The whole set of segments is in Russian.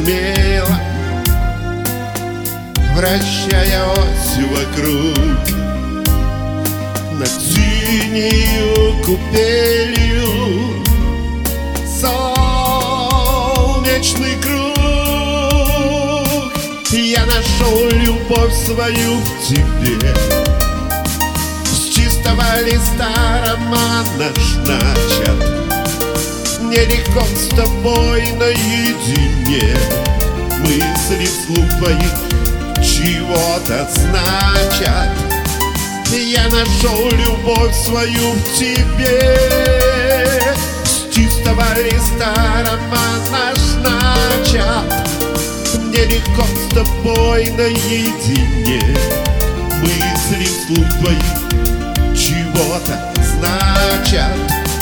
смело, вращая осью вокруг, над синею купелью солнечный круг. Я нашел любовь свою в тебе, с чистого листа роман наш начат. Мне легко с тобой наедине, мысли вслух твоих чего-то значат. Я нашел любовь свою в тебе, с чистого листа роман наш начат. Мне легко с тобой наедине, мысли вслух твоих чего-то значат.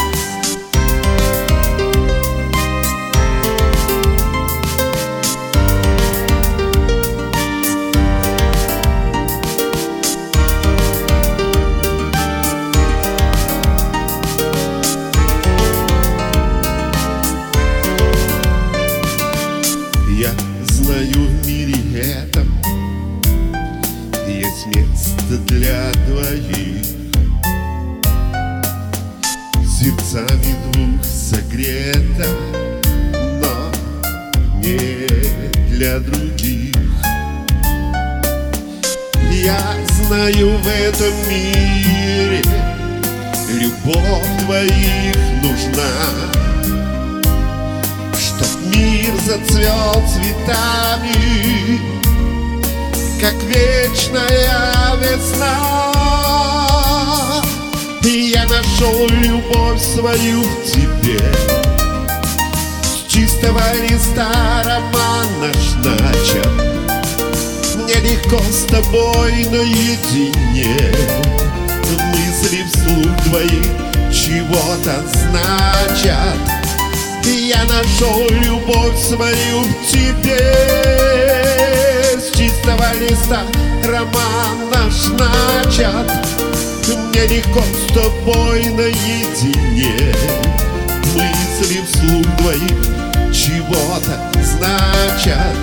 Я знаю, в мире этом есть место для двоих, сердцами двух согрето, но не для других. Я знаю, в этом мире любовь твоих нужна, чтоб мир зацвел цветами, как вечная весна. И я нашел любовь свою в тебе, с чистого листа роман наш начат. Мне легко с тобой наедине, мысли вслух твоих чего-то значат. Я нашел любовь свою в тебе, с чистого листа роман наш начат. Мне легко с тобой наедине, мысли вслух твоих чего-то значат.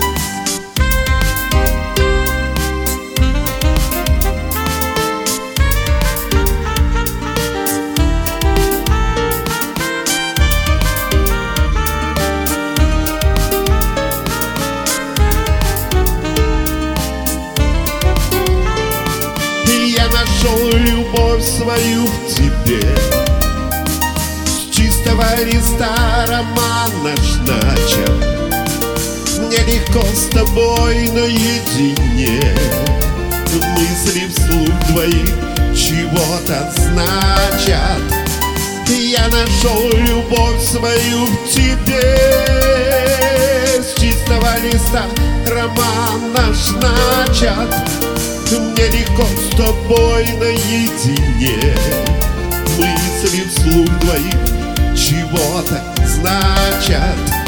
Я нашел любовь свою в тебе, с чистого листа роман наш начат. Мне легко с тобой наедине, мысли вслух твоих чего-то значат. Я нашел любовь свою в тебе, с чистого листа роман наш начат. Мне легко с тобой наедине, мысли вслух твоих чего-то значат.